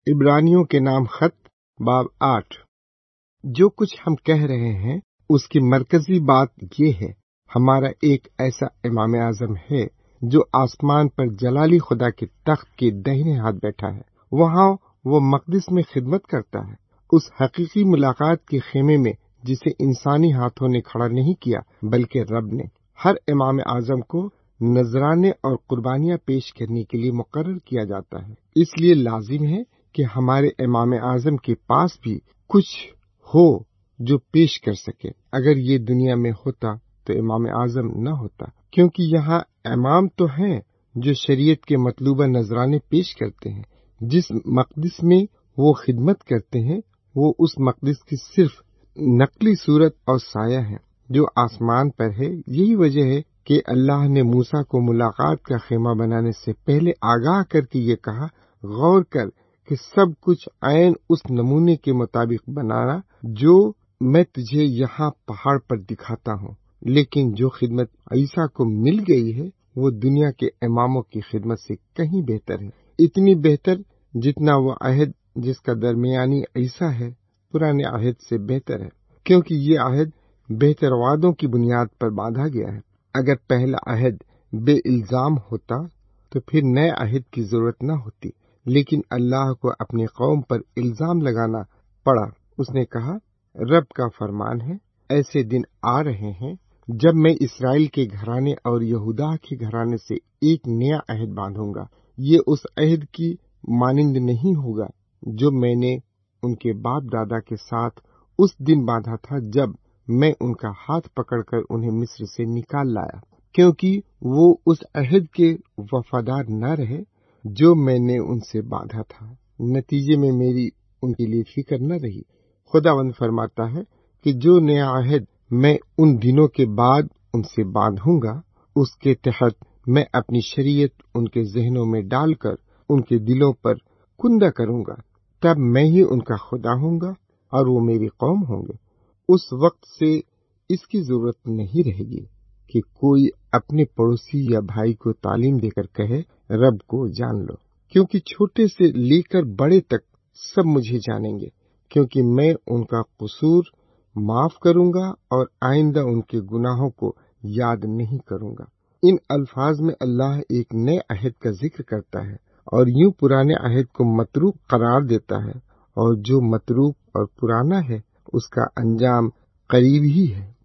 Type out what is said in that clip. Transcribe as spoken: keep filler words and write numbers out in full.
عبرانیوں کے نام خط باب آٹھ۔ جو کچھ ہم کہہ رہے ہیں اس کی مرکزی بات یہ ہے، ہمارا ایک ایسا امام اعظم ہے جو آسمان پر جلالی خدا کے تخت کے داہنے ہاتھ بیٹھا ہے۔ وہاں وہ مقدس میں خدمت کرتا ہے، اس حقیقی ملاقات کے خیمے میں جسے انسانی ہاتھوں نے کھڑا نہیں کیا بلکہ رب نے۔ ہر امام اعظم کو نذرانے اور قربانیاں پیش کرنے کے لیے مقرر کیا جاتا ہے، اس لیے لازم ہے کہ ہمارے امام اعظم کے پاس بھی کچھ ہو جو پیش کر سکے۔ اگر یہ دنیا میں ہوتا تو امام اعظم نہ ہوتا، کیونکہ یہاں امام تو ہیں جو شریعت کے مطلوبہ نذرانے پیش کرتے ہیں۔ جس مقدس میں وہ خدمت کرتے ہیں وہ اس مقدس کی صرف نقلی صورت اور سایہ ہے جو آسمان پر ہے۔ یہی وجہ ہے کہ اللہ نے موسیٰ کو ملاقات کا خیمہ بنانے سے پہلے آگاہ کر کے یہ کہا، غور کر کہ سب کچھ عین اس نمونے کے مطابق بنانا جو میں تجھے یہاں پہاڑ پر دکھاتا ہوں۔ لیکن جو خدمت عیسیٰ کو مل گئی ہے وہ دنیا کے اماموں کی خدمت سے کہیں بہتر ہے، اتنی بہتر جتنا وہ عہد جس کا درمیانی عیسیٰ ہے پرانے عہد سے بہتر ہے، کیونکہ یہ عہد بہتر وعدوں کی بنیاد پر باندھا گیا ہے۔ اگر پہلا عہد بے الزام ہوتا تو پھر نئے عہد کی ضرورت نہ ہوتی، لیکن اللہ کو اپنی قوم پر الزام لگانا پڑا۔ اس نے کہا، رب کا فرمان ہے، ایسے دن آ رہے ہیں جب میں اسرائیل کے گھرانے اور یہودا کے گھرانے سے ایک نیا عہد باندھوں گا۔ یہ اس عہد کی مانند نہیں ہوگا جو میں نے ان کے باپ دادا کے ساتھ اس دن باندھا تھا جب میں ان کا ہاتھ پکڑ کر انہیں مصر سے نکال لایا، کیونکہ وہ اس عہد کے وفادار نہ رہے جو میں نے ان سے باندھا تھا۔ نتیجے میں میری ان کے لیے فکر نہ رہی۔ خداوند فرماتا ہے کہ جو نیا عہد میں ان دنوں کے بعد ان سے باندھوں گا اس کے تحت میں اپنی شریعت ان کے ذہنوں میں ڈال کر ان کے دلوں پر کندہ کروں گا، تب میں ہی ان کا خدا ہوں گا اور وہ میری قوم ہوں گے۔ اس وقت سے اس کی ضرورت نہیں رہے گی کہ کوئی اپنے پڑوسی یا بھائی کو تعلیم دے کر کہے، رب کو جان لو، کیونکہ چھوٹے سے لے کر بڑے تک سب مجھے جانیں گے، کیونکہ میں ان کا قصور معاف کروں گا اور آئندہ ان کے گناہوں کو یاد نہیں کروں گا۔ ان الفاظ میں اللہ ایک نئے عہد کا ذکر کرتا ہے اور یوں پرانے عہد کو متروک قرار دیتا ہے، اور جو متروک اور پرانا ہے اس کا انجام قریب ہی ہے۔